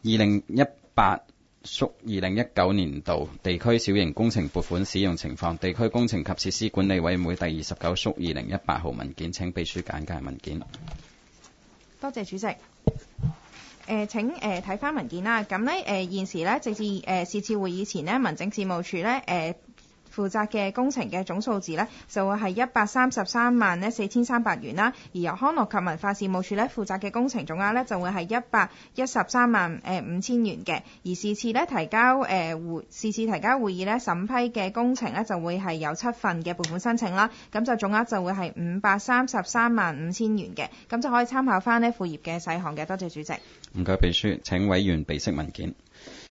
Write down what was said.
2018-2019年度地區小型工程撥款使用情況，地區工程及設施管理委員會第29/2018號文件，請秘書簡介文件。 多謝主席。請睇翻文件啦。咁咧現時咧，直至是次會議前呢，民政事務處咧負責嘅工程嘅總數字呢，就會係133萬4300元啦，而由康樂及文化事務處呢負責嘅工程總額呢，就會係113萬5000元嘅，而是次提交會議呢審批嘅工程呢，就會係有7份嘅撥款申請啦，咁就總額就會係533萬5000元嘅，咁就可以參考翻呢副頁嘅細項嘅。多謝主席。 唔該秘書，請委員備悉文件。